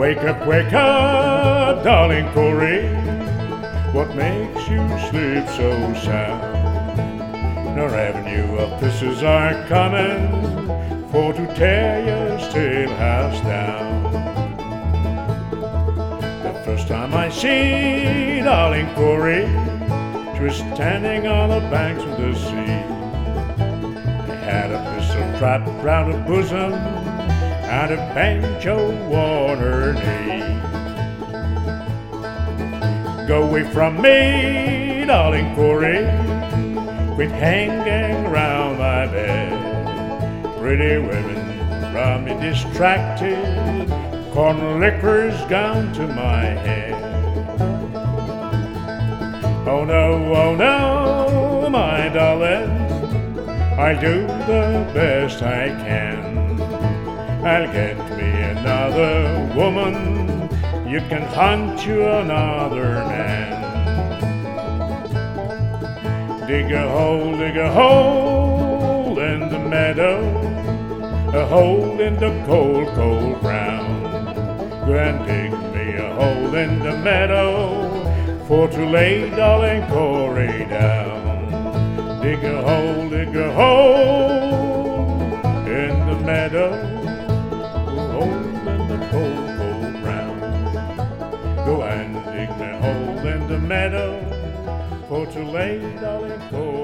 wake up, darling Corey. What makes you sleep so sound? No revenue of pisses are coming for to tear your still house down. The first time I see darling Corey, she was standing on the banks of the sea. They had a pistol trapped round her bosom and a banjo on her knee. Go away from me, darling Corey, quit hanging round my bed. Pretty women run me distracted, corn liquor's gone to my head. Oh no, my darling, I'll do the best I can. I'll get me another woman, you can hunt you another man. Dig a hole in the meadow, a hole in the cold, cold ground. Go and dig me a hole in the meadow, for to lay darling Corey down. Dig a hole in the meadow, a hole in the cold, cold ground. Go and dig me a hole in the meadow, for to lay darling Corey